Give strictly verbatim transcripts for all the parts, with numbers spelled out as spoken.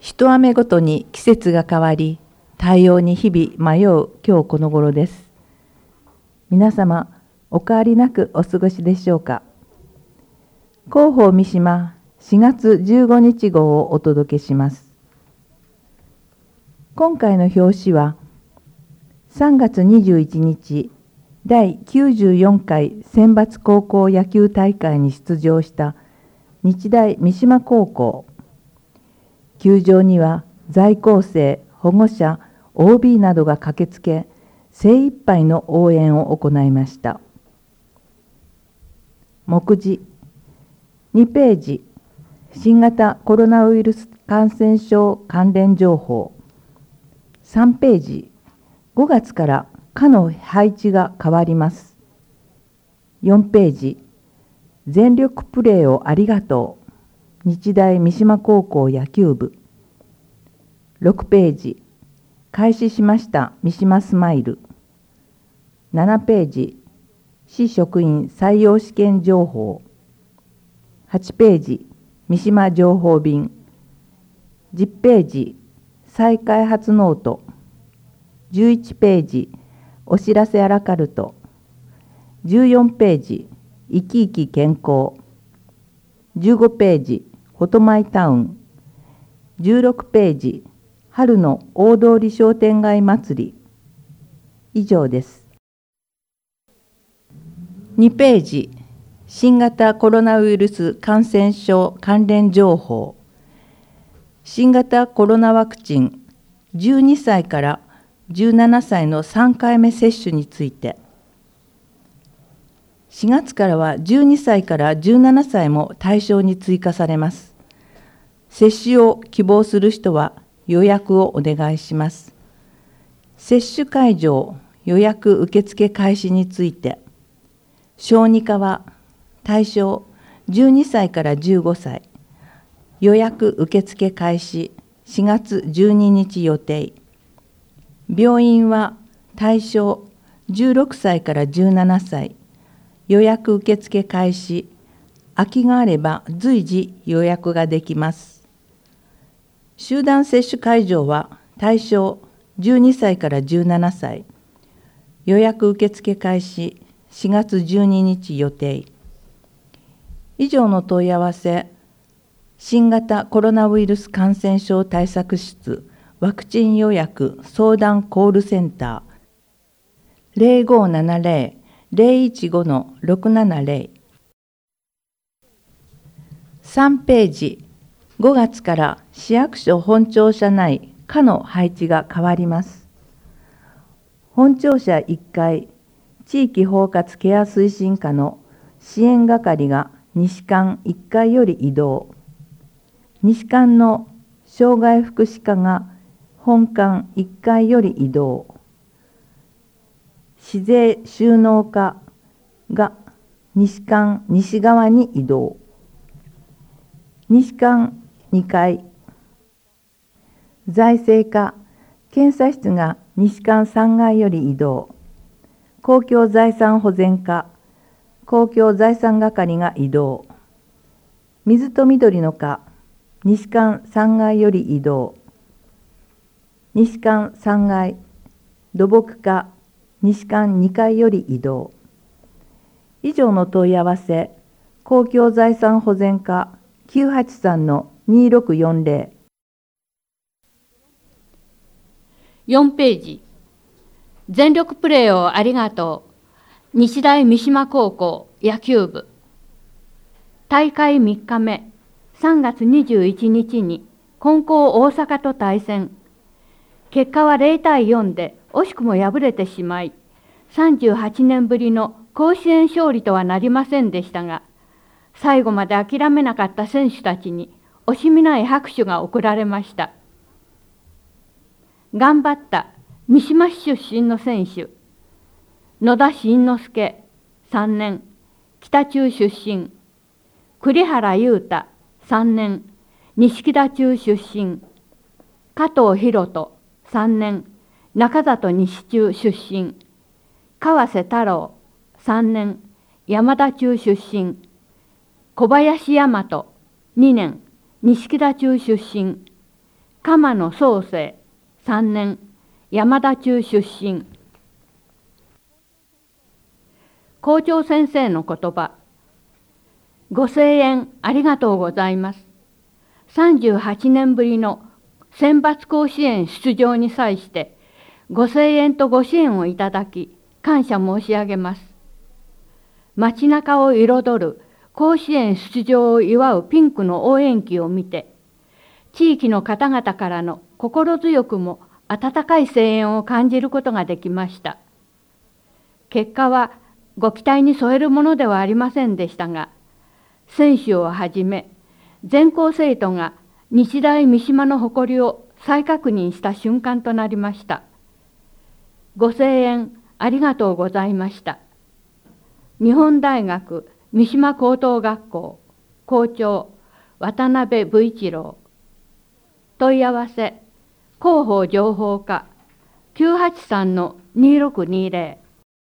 一雨ごとに季節が変わり、対応に日々迷う今日この頃です。皆様、お変わりなくお過ごしでしょうか。広報三島しがつじゅうごにち号をお届けします。今回の表紙は、さんがつにじゅういちにち、だいきゅうじゅうよんかい選抜高校野球大会に出場した日大三島高校。球場には在校生、保護者、オービー などが駆けつけ、精一杯の応援を行いました。目次にページ、新型コロナウイルス感染症関連情報。さんページ、ごがつから課の配置が変わります。よんページ、全力プレーをありがとう。日大三島高校野球部。ろくページ、開始しました三島スマイル。ななページ、市職員採用試験情報。はちページ、三島情報便。じゅっページ、再開発ノート。じゅういちページ、お知らせアラカルト。じゅうよんページ、生き生き健康。じゅうごページ、フォトマイタウン。じゅうろくページ、春の大通商店街祭り。以上です。にページ、新型コロナウイルス感染症関連情報。新型コロナワクチンじゅうにさいからじゅうななさいのさんかいめ接種について、しがつからはじゅうにさいからじゅうななさいも対象に追加されます。接種を希望する人は予約をお願いします。接種会場、予約受付開始について、小児科は対象じゅうにさいからじゅうごさい、予約受付開始しがつじゅうににち予定。病院は対象じゅうろくさいからじゅうななさい、予約受付開始、空きがあれば随時予約ができます。集団接種会場は対象じゅうにさいからじゅうななさい、予約受付開始しがつじゅうににち予定。以上の問い合わせ、新型コロナウイルス感染症対策室ワクチン予約相談コールセンター ゼロごーななゼロ ゼロいちご ろくななゼロ。さんページ、ごがつから市役所本庁舎内課の配置が変わります。本庁舎いっかい、地域包括ケア推進課の支援係が西館いっかいより移動。西館の障害福祉課が本館いっかいより移動。市税収納課が西館西側に移動。西館にかい。財政課、検査室が西館さんがいより移動。公共財産保全課、公共財産係が移動。水と緑の課、西館さんがいより移動。西館さんがい、土木課、西館にかいより移動。以上の問い合わせ、公共財産保全課 きゅうはちさんのにろくよんゼロ。 よんページ、全力プレーをありがとう。日大三島高校野球部。大会みっかめ、さんがつにじゅういちにちに金光大阪と対戦。結果はゼロたいよんで惜しくも敗れてしまい、さんじゅうはちねんぶりの甲子園勝利とはなりませんでしたが、最後まで諦めなかった選手たちに惜しみない拍手が送られました。頑張った三島市出身の選手、野田慎之介さんねん、北中出身。栗原裕太さんねん、錦田中出身。加藤博人さんねん、中里西中出身。川瀬太郎さんねん、山田中出身。小林大和にねん、錦田中出身。 鎌野宗生さんねん、山田中出身。校長先生の言葉。ご声援ありがとうございます。さんじゅうはちねんぶりの選抜甲子園出場に際して、ご声援とご支援をいただき、感謝申し上げます。街中を彩る甲子園出場を祝うピンクの応援旗を見て、地域の方々からの心強くも温かい声援を感じることができました。結果はご期待に添えるものではありませんでしたが、選手をはじめ全校生徒が日大三島の誇りを再確認した瞬間となりました。ご声援ありがとうございました。日本大学三島高等学校校長渡辺武一郎。問い合わせ広報情報課 きゅうはちさんのにろくにぜ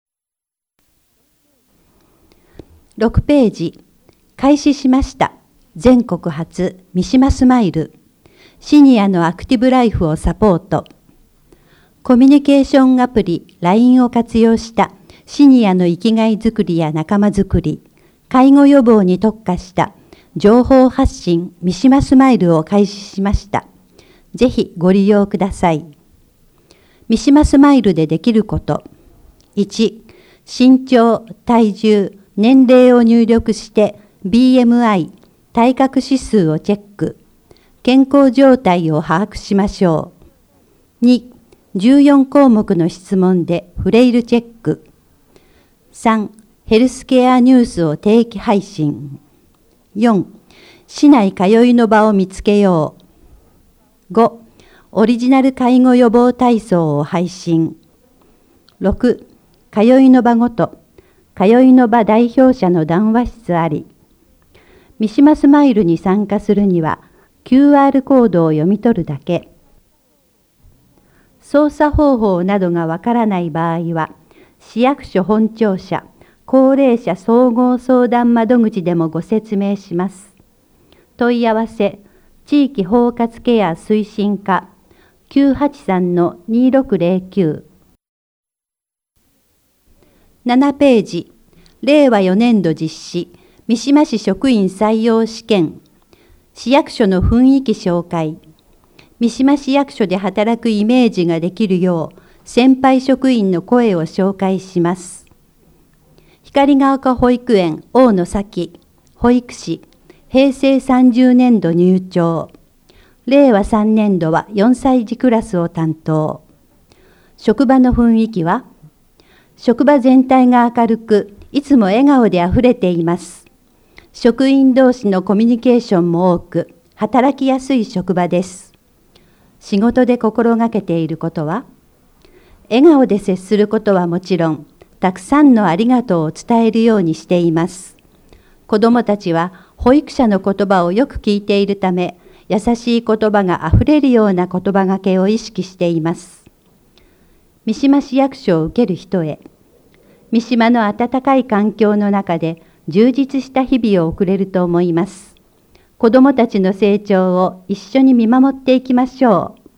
ろ。 ろくページ、開始しました。全国初三島スマイル。シニアのアクティブライフをサポート。コミュニケーションアプリ ライン を活用したシニアの生きがいづくりや仲間づくり、介護予防に特化した情報発信三島スマイルを開始しました。ぜひご利用ください。三島スマイルでできること。いち、身長、体重、年齢を入力して ビーエムアイ、体格指数をチェック。健康状態を把握しましょう。に、じゅうよんこうもくの質問でフレイルチェック。さん、ヘルスケアニュースを定期配信。よん、市内通いの場を見つけよう。ご、オリジナル介護予防体操を配信。ろく、通いの場ごと、通いの場代表者の談話室あり。三島スマイルに参加するには、キューアール コードを読み取るだけ。操作方法などがわからない場合は、市役所本庁舎、高齢者総合相談窓口でもご説明します。問い合わせ、地域包括ケア推進課 きゅうはちさんのにろくぜろきゅう。ななページ、れいわよねんど実施、三島市職員採用試験、市役所の雰囲気紹介。三島市役所で働くイメージができるよう、先輩職員の声を紹介します。光が丘保育園大野咲、保育士、へいせいさんじゅうねんど入庁。れいわさんねんどはよんさい児クラスを担当。職場の雰囲気は、職場全体が明るく、いつも笑顔であふれています。職員同士のコミュニケーションも多く、働きやすい職場です。仕事で心がけていることは、笑顔で接することはもちろん、たくさんのありがとうを伝えるようにしています。子どもたちは保育者の言葉をよく聞いているため、優しい言葉があふれるような言葉がけを意識しています。三島市役所を受ける人へ、三島の温かい環境の中で充実した日々を送れると思います。子どもたちの成長を一緒に見守っていきましょう。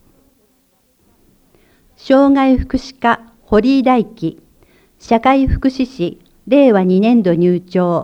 障害福祉課堀井大樹、社会福祉士れいわにねんど入庁。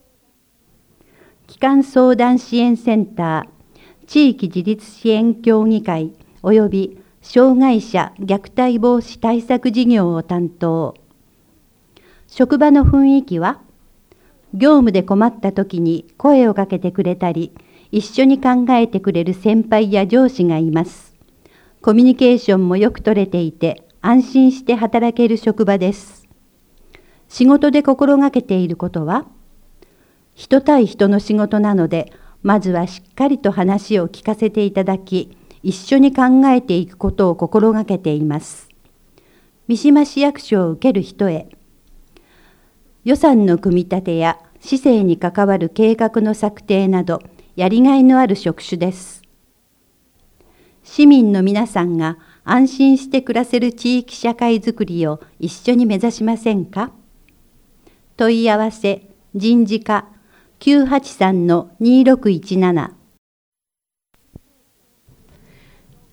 基幹相談支援センター、地域自立支援協議会及び障害者虐待防止対策事業を担当。職場の雰囲気は、業務で困った時に声をかけてくれたり、一緒に考えてくれる先輩や上司がいます。コミュニケーションもよく取れていて、安心して働ける職場です。仕事で心がけていることは、人対人の仕事なので、まずはしっかりと話を聞かせていただき、一緒に考えていくことを心がけています。三島市役所を受ける人へ、予算の組み立てや市政に関わる計画の策定など、やりがいのある職種です。市民の皆さんが安心して暮らせる地域社会づくりを一緒に目指しませんか？問い合わせ、人事課 きゅうはちさんのにろくいちなな。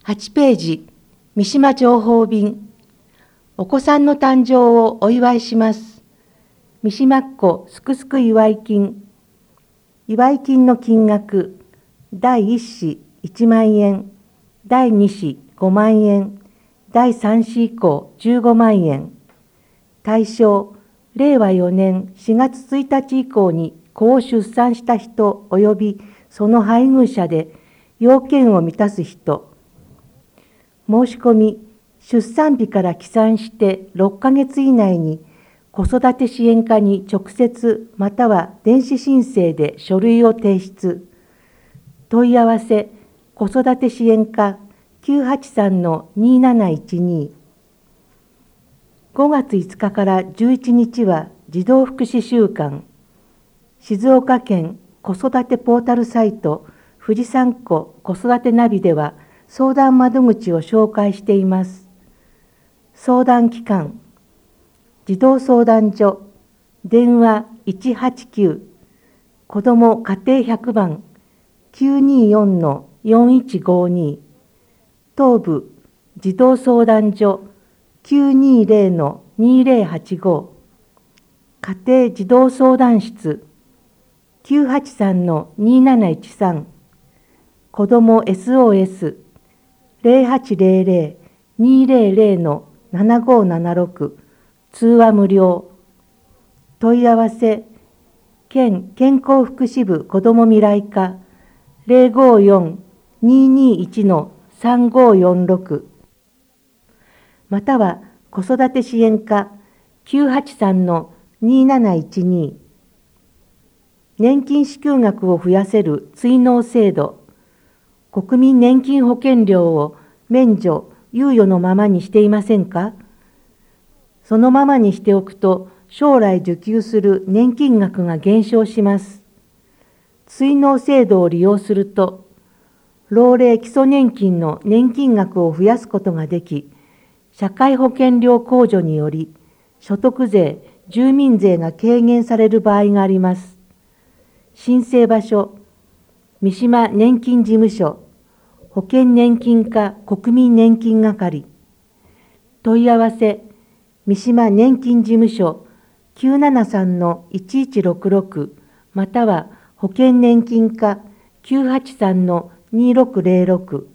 はちページ、三島情報便。お子さんの誕生をお祝いします。三島っ子すくすく祝い金。祝い金の金額、だいいっ子いちまん円、だいに子ごまん円、だいさん子以降じゅうごまん円。対象、れいわよねんしがつついたち以降に子を出産した人及びその配偶者で要件を満たす人。申し込み、出産日から起算してろっかげつ以内に子育て支援課に直接または電子申請で書類を提出。問い合わせ、子育て支援課 きゅうはちさんのにーなないちに。ごがついつかからじゅういちにちは児童福祉週間。静岡県子育てポータルサイト富士山湖子育てナビでは相談窓口を紹介しています。相談機関、児童相談所、電話いちはちきゅう、子ども家庭ひゃくばん、きゅうによんのよんいちごに、東部児童相談所きゅうにゼロのにゼロはちご、家庭児童相談室きゅうはちさんのにーなないちさん、子ども エスオーエス ゼロはちゼロゼロにゼロゼロのななごななろく、通話無料。問い合わせ、県健康福祉部子ども未来課ゼロごよんにーにーいちのさんごよんろく、または子育て支援課きゅうはちさんのにーなないちに。年金支給額を増やせる追納制度。国民年金保険料を免除、猶予のままにしていませんか？そのままにしておくと、将来受給する年金額が減少します。追納制度を利用すると、老齢基礎年金の年金額を増やすことができ、社会保険料控除により、所得税、住民税が軽減される場合があります。申請場所、三島年金事務所、保険年金課国民年金係。問い合わせ、三島年金事務所きゅうななさんのいちいちろくろく、または保険年金課きゅうはちさんのにろくゼロろく。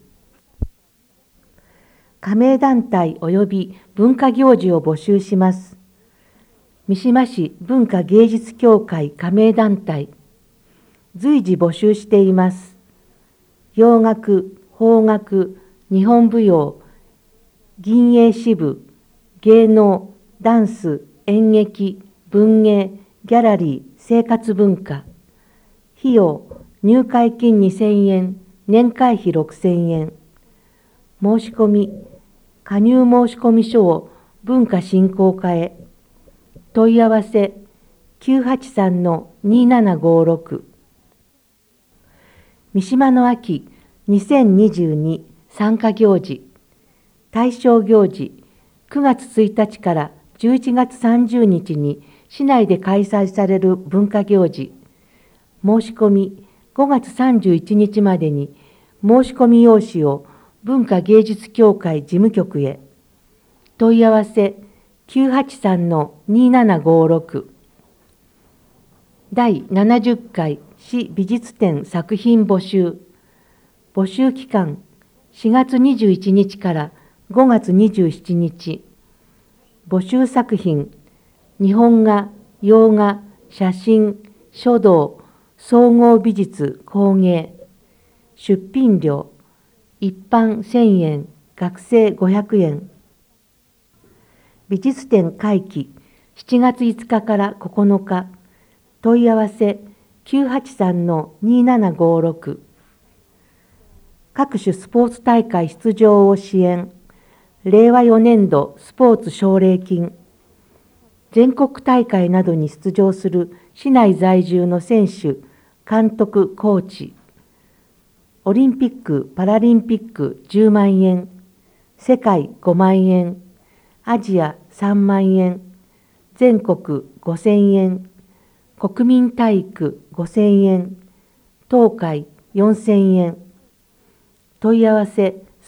加盟団体及び文化行事を募集します。三島市文化芸術協会加盟団体。随時募集しています。洋楽、邦楽、日本舞踊、銀営支部、芸能、ダンス、演劇、文芸、ギャラリー、生活文化。費用、入会金にせんえん、年会費ろくせんえん。申し込み、加入申込書を文化振興課へ。問い合わせ、きゅうはちさんのにーななごろく。三島の秋にせんにじゅうに参加行事。対象行事、くがつついたちからじゅういちがつさんじゅうにちに市内で開催される文化行事。申し込み、ごがつさんじゅういちにちまでに申し込み用紙を文化芸術協会事務局へ。問い合わせ、きゅうはちさんのにーななごろく。だいななじゅっかい市美術展作品募集。募集期間、しがつにじゅういちにちからごがつにじゅうしちにち。募集作品、日本画、洋画、写真、書道、総合美術、工芸。出品料、一般せんえん、学生ごひゃくえん。美術展会期、しちがついつかからここのか。問い合わせ、きゅうはちさんのにーななごろく。各種スポーツ大会出場を支援。れいわよねんどスポーツ奨励金。全国大会などに出場する市内在住の選手、監督、コーチ。オリンピック・パラリンピックじゅうまんえん。世界ごまんえん。アジアさんまんえん。全国ごせんえん。国民体育ごせんえん。東海よんせんえん。問い合わせ、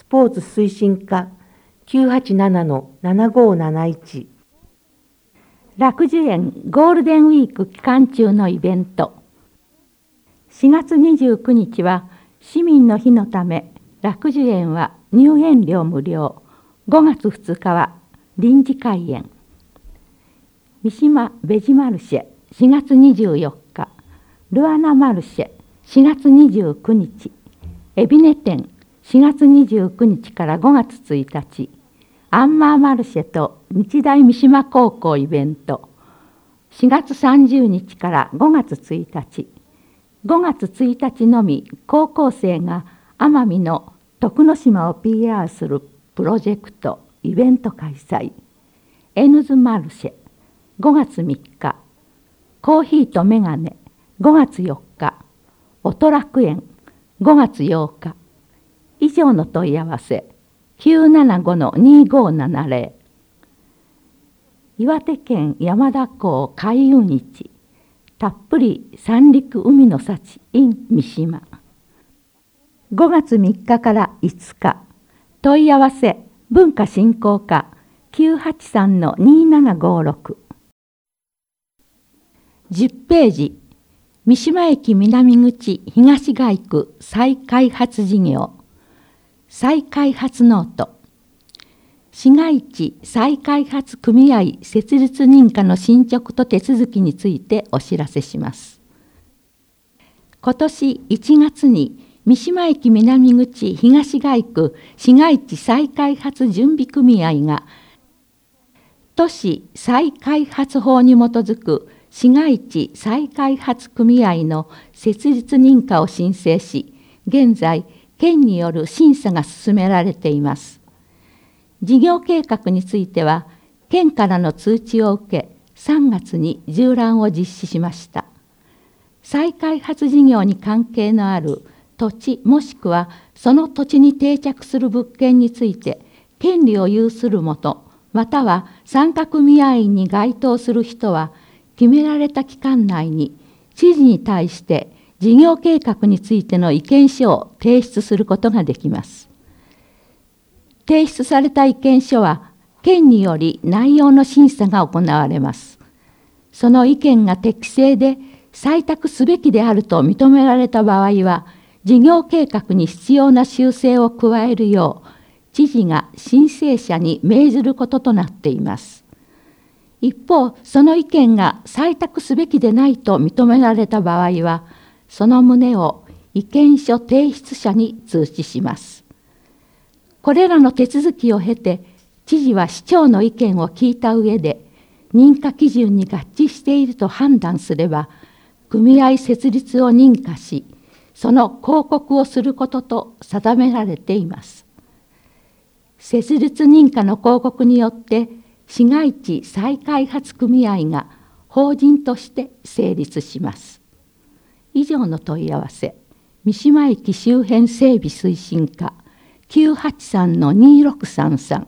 スポーツ推進課 きゅうはちななのななごーなないち。 楽寿園ゴールデンウィーク期間中のイベント。しがつにじゅうくにちは市民の日のため、楽寿園は入園料無料。ごがつふつかは臨時開園。三島ベジマルシェしがつにじゅうよっか、ルアナマルシェしがつにじゅうくにち、海老根店しがつにじゅうくにちからごがつついたち、アンマーマルシェと日大三島高校イベント、しがつさんじゅうにちからごがつついたち、ごがつついたちのみ高校生が奄美の徳之島を ピーアール するプロジェクトイベント開催、エヌズマルシェごがつみっか、コーヒーとメガネごがつよっか、音楽園ごがつようか。以上の問い合わせきゅうななごのにごーななぜろ。岩手県山田港海運市たっぷり三陸海の幸 in 三島。ごがつみっかからいつか。問い合わせ文化振興課 きゅうはちさんのにななごーろく。じゅっページ、三島駅南口東街区再開発事業。再開発ノート。市街地再開発組合設立認可の進捗と手続きについてお知らせします。今年いちがつに三島駅南口東街区市街地再開発準備組合が都市再開発法に基づく市街地再開発組合の設立認可を申請し、現在県による審査が進められています。事業計画については県からの通知を受け、さんがつに縦覧を実施しました。再開発事業に関係のある土地もしくはその土地に定着する物件について権利を有する者または参加組合員に該当する人は決められた期間内に知事に対して事業計画についての意見書を提出することができます。提出された意見書は県により内容の審査が行われます。その意見が適正で採択すべきであると認められた場合は、事業計画に必要な修正を加えるよう、知事が申請者に命ずることとなっています。一方、その意見が採択すべきでないと認められた場合は、その旨を意見書提出者に通知します。これらの手続きを経て、知事は市長の意見を聞いた上で、認可基準に合致していると判断すれば、組合設立を認可し、その広告をすることと定められています。設立認可の広告によって、市街地再開発組合が法人として成立します。以上の問い合わせ、三島駅周辺整備推進課 きゅうはちさんのにろくさんさん。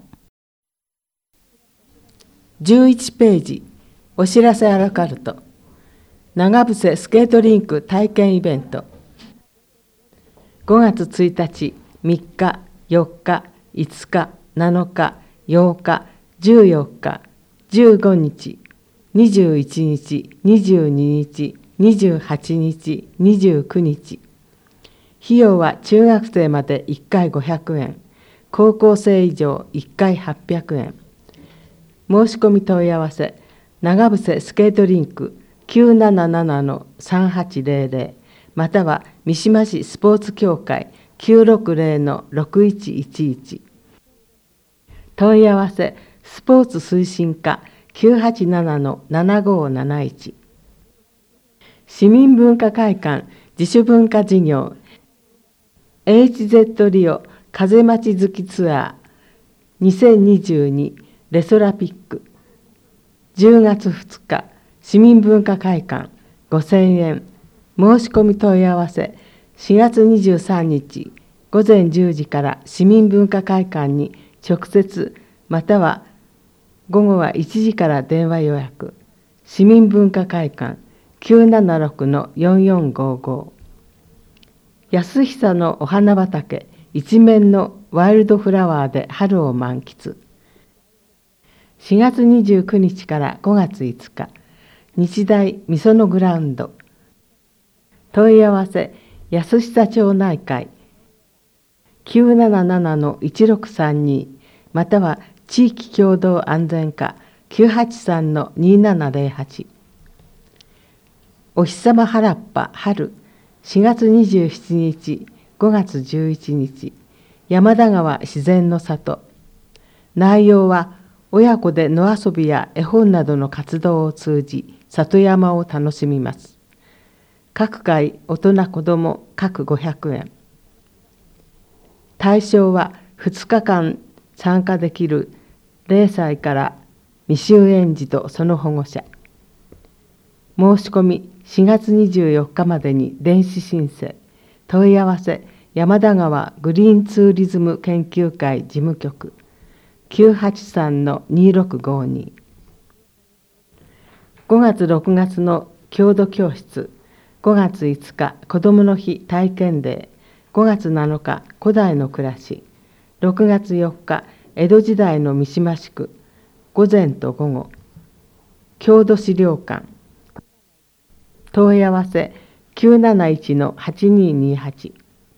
じゅういちページ、お知らせアラカルト。長伏スケートリンク体験イベント。ごがつついたち、みっか、よっか、いつか、なのか、ようか、じゅうよっか、じゅうごにち、にじゅういちにち、にじゅうににち、にじゅうはちにち、にじゅうくにち。費用は中学生までいっかいごひゃくえん、高校生以上いっかいはっぴゃくえん。申し込み問い合わせ、長伏スケートリンク きゅうなななのさんはちぜろぜろ または三島市スポーツ協会 きゅうろくぜろのろくいちいちいち。問い合わせ、スポーツ推進課 きゅうはちななのななごーなないち。市民文化会館自主文化事業 エイチゼット リオ風まち好きツアーにせんにじゅうにレソラピックじゅうがつふつか市民文化会館ごせんえん。申し込み問い合わせ、しがつにじゅうさんにちごぜんじゅうじから市民文化会館に直接または午後はいちじから電話予約。市民文化会館 きゅうななろくのよんよんごーごー。安久のお花畑一面のワイルドフラワーで春を満喫。しがつにじゅうくにちからごがついつか、日大みそのグラウンド。問い合わせ、安久町内会 きゅうななななのいちろくさんに または地域共同安全課 きゅうはちさんのにななぜろはち。お日様原っぱ春しがつにじゅうしちにち、ごがつじゅういちにち、山田川自然の里。内容は親子で野遊びや絵本などの活動を通じ里山を楽しみます。各回大人子ども各ごひゃくえん。対象はふつかかん参加できるれいさいから未就園児とその保護者。申し込みしがつにじゅうよっかまでに電子申請。問い合わせ山田川グリーンツーリズム研究会事務局 きゅうはちさんのにろくごに。ごがつろくがつの郷土教室、ごがついつか子どもの日体験デー、ごがつなのか古代の暮らし、ろくがつよっか江戸時代の三島地区、午前と午後、郷土資料館。問い合わせきゅうなないちのはちにーにーはち。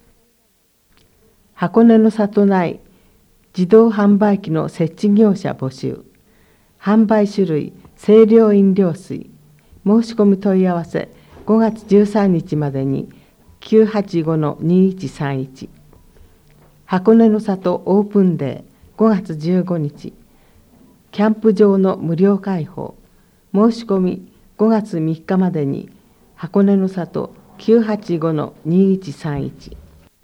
箱根の里内自動販売機の設置業者募集。販売種類清涼飲料水。申し込み問い合わせごがつじゅうさんにちまでに きゅうはちごのにいちさんいち。箱根の里オープンデーごがつじゅうごにち。キャンプ場の無料開放。申し込みごがつみっかまでに箱根の里きゅうはちごのにいちさんいち。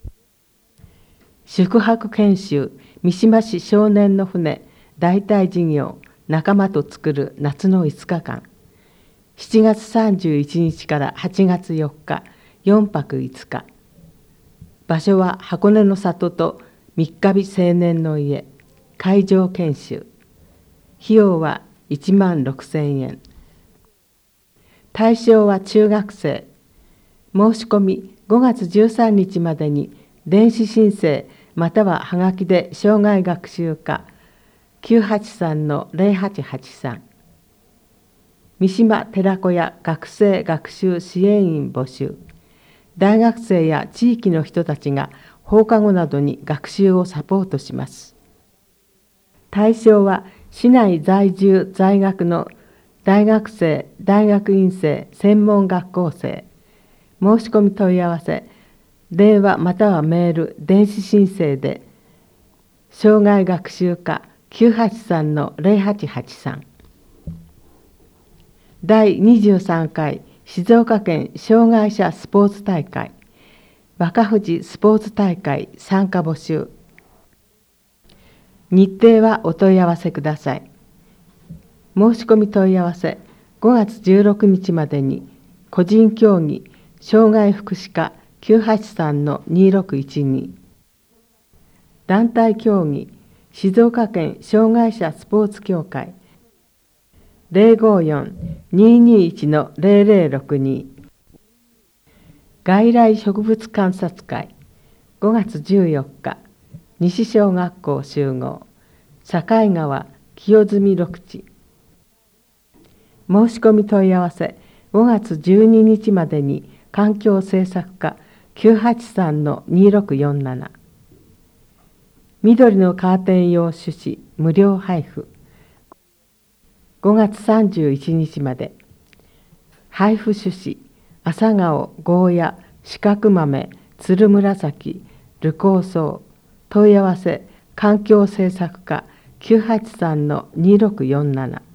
宿泊研修三島市少年の船代替事業仲間と作る夏のいつかかん。しちがつさんじゅういちにちからはちがつよっかよんぱくいつか。場所は箱根の里と三日日青年の家。会場研修。費用はいちまんろくせんえん。対象は中学生。申し込みごがつじゅうさんにちまでに電子申請またははがきで障害学習課 きゅうはちさんのぜろはちはちさん。三島寺子屋学生学習支援員募集。大学生や地域の人たちが放課後などに学習をサポートします。対象は市内在住在学の大学生、大学院生、専門学校生。申し込み問い合わせ、電話またはメール、電子申請で、障害学習課 きゅうはちさんのぜろはちはちさん。だいにじゅうさんかい静岡県障害者スポーツ大会、若富士スポーツ大会参加募集。日程はお問い合わせください。申し込み問い合わせごがつじゅうろくにちまでに個人競技障害福祉課 きゅうはちさんのにろくいちに。団体競技静岡県障害者スポーツ協会ぜろごよんにーにーいちのぜろぜろろくに。外来植物観察会ごがつじゅうよっか西小学校集合境川清澄緑地。申し込み問い合わせごがつじゅうににちまでに環境政策課 きゅうはちさんのにろくよんなな。緑のカーテン用種子無料配布。ごがつさんじゅういちにちまで。配布種子朝顔、ゴーヤ、四角豆、つるむらさき、ルコウソウ。問い合わせ環境政策課 きゅうはちさんのにろくよんなな。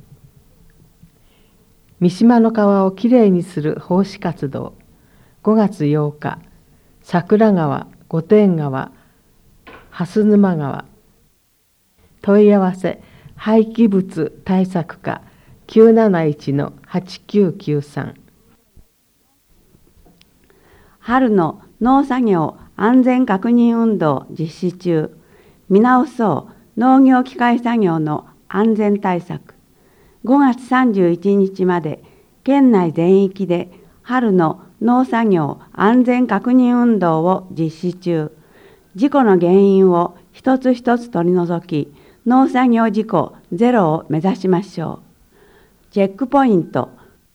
三島の川をきれいにする奉仕活動ごがつようか桜川、御殿川、蓮沼川。問い合わせ廃棄物対策課 きゅうなないちのはちきゅうきゅうさん。 春の農作業安全確認運動実施中。見直そう農業機械作業の安全対策。ごがつさんじゅういちにちまで県内全域で春の農作業安全確認運動を実施中。 事故の原因を一つ一つ取り除き、農作業事故ゼロを目指しましょう。チェックポイント。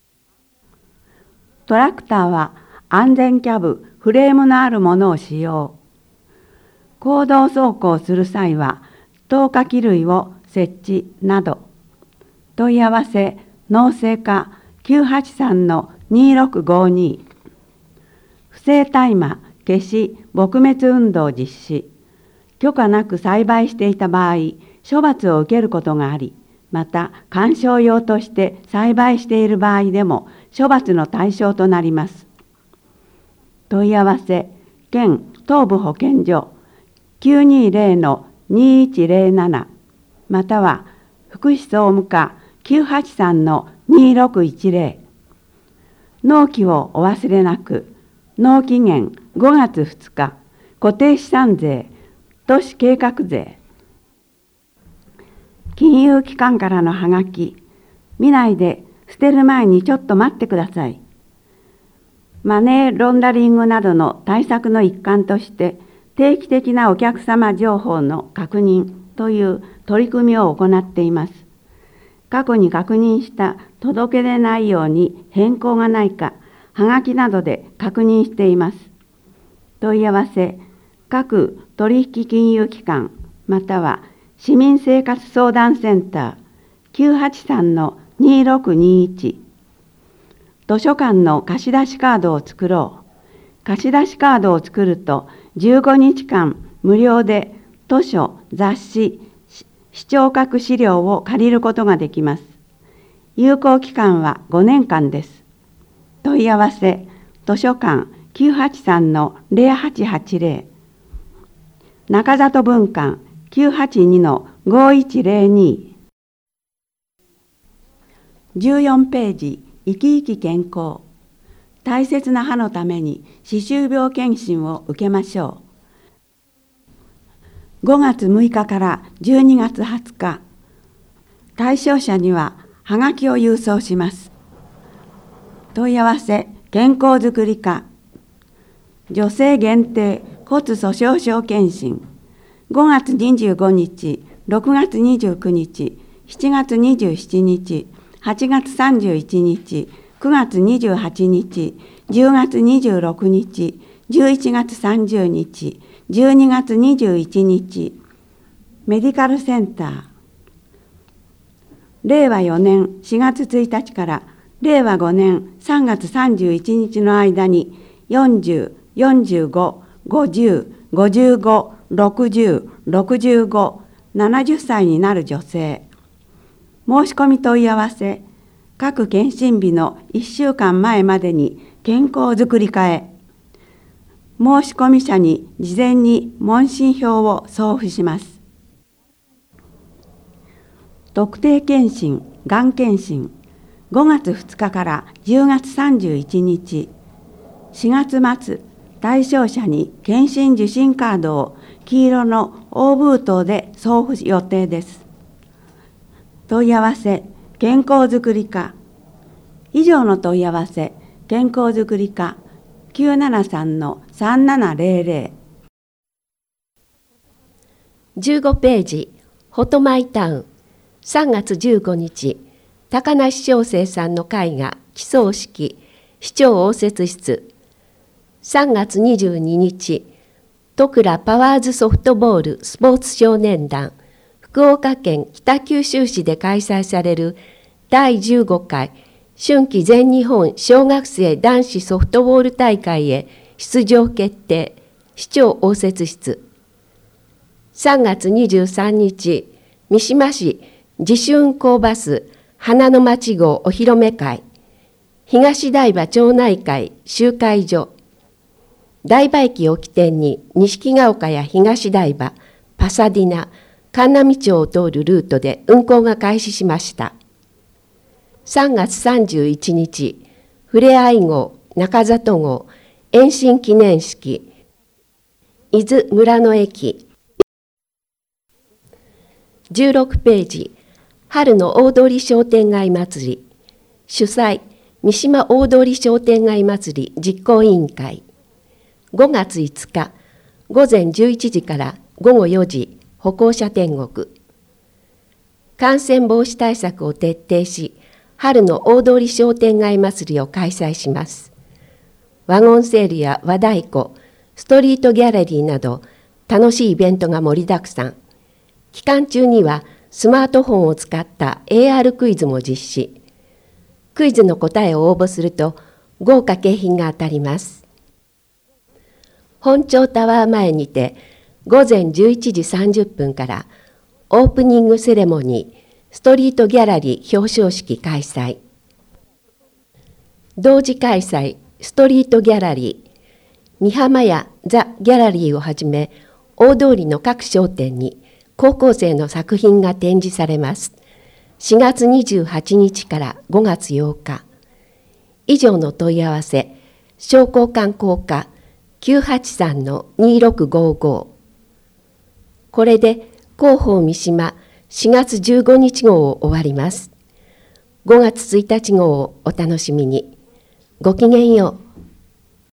トラクターは安全キャブ、フレームのあるものを使用。公道走行する際は、灯火器類を設置など。問い合わせ、農政課 きゅうはちさんのにろくごに。不正大麻、消し、撲滅運動実施。許可なく栽培していた場合、処罰を受けることがあり、また観賞用として栽培している場合でも処罰の対象となります。問い合わせ、県東部保健所 きゅうにゼロのにいちゼロなな、または福祉総務課 きゅうはちさんのにろくいちゼロ。納期をお忘れなく。納期限ごがつふつか、固定資産税、都市計画税。金融機関からのはがき、見ないで捨てる前にちょっと待ってください。マネーロンダリングなどの対策の一環として、定期的なお客様情報の確認という取り組みを行っています。過去に確認した届け出内容に変更がないか、はがきなどで確認しています。問い合わせ、各取引金融機関、または市民生活相談センター きゅうはちさんのにろくにいち。図書館の貸し出しカードを作ろう。貸し出しカードを作るとじゅうごにちかん無料で図書、雑誌、視聴覚資料を借りることができます。有効期間はごねんかんです。問い合わせ、図書館 きゅうはちさんのゼロはちはちゼロ。中里文館 きゅうはちにのごいちゼロに。じゅうよんページ、生き生き健康。大切な歯のために歯周病検診を受けましょう。ごがつむいかからじゅうにがつはつか、対象者にははがきを郵送します。問い合わせ、健康づくり課。女性限定骨粗しょう症検診。ごがつにじゅうごにち、ろくがつにじゅうくにち、しちがつにじゅうしちにち、はちがつさんじゅういちにち、くがつにじゅうはちにち、じゅうがつにじゅうろくにち、じゅういちがつさんじゅうにち、じゅうにがつにじゅういちにち、メディカルセンター。れいわよねんしがつついたちかられいわごねんさんがつさんじゅういちにちの間によんじゅう、よんじゅうご、ごじゅう、ごじゅうご、ろくじゅう、ろくじゅうご、ななじゅっさいになる女性。申し込み問い合わせ、各検診日のいっしゅうかんまえまでに健康づくり課へ。申し込み者に事前に問診票を送付します。特定健診、がん検診、ごがつふつかからじゅうがつさんじゅういちにち、しがつまつ、対象者に検診受診カードを黄色の大封筒で送付予定です。問い合わせ、健康づくり課。以上の問い合わせ、健康づくり課 きゅうななさんのさんななゼロゼロ。 じゅうごページ、フォトマイタウン。さんがつじゅうごにち、高梨翔生さんの絵画起草式、市長応接室。さんがつにじゅうににち、戸倉パワーズソフトボールスポーツ少年団、福岡県北九州市で開催されるだいじゅうごかい春季全日本小学生男子ソフトボール大会へ出場決定、市長応接室。さんがつにじゅうさんにち、三島市自主運行バス花の町号お披露目会、東台場町内会集会所。台場駅を起点に錦ヶ丘や東台場、パサディナ、神奈美町を通るルートで運行が開始しました。さんがつさんじゅういちにち、ふれあい号、中里号、延伸記念式、伊豆村の駅。じゅうろくページ、春の大通商店街祭り。主催、三島大通商店街祭り実行委員会。ごがついつか、 午前じゅういちじから午後よじ、歩行者天国。感染防止対策を徹底し、春の大通商店街祭りを開催します。ワゴンセールや和太鼓、ストリートギャラリーなど楽しいイベントが盛りだくさん。期間中にはスマートフォンを使った エーアール クイズも実施。クイズの答えを応募すると豪華景品が当たります。本町タワー前にて午前じゅういちじさんじゅっぷんからオープニングセレモニー、ストリートギャラリー表彰式開催。同時開催、ストリートギャラリー、美浜やザ・ギャラリーをはじめ、大通りの各商店に高校生の作品が展示されます。しがつにじゅうはちにちからごがつようか。以上の問い合わせ、商工観光課 きゅうはちさんのにろくごご。これで広報三島しがつじゅうごにち号を終わります。ごがつついたち号をお楽しみに。ごきげんよう。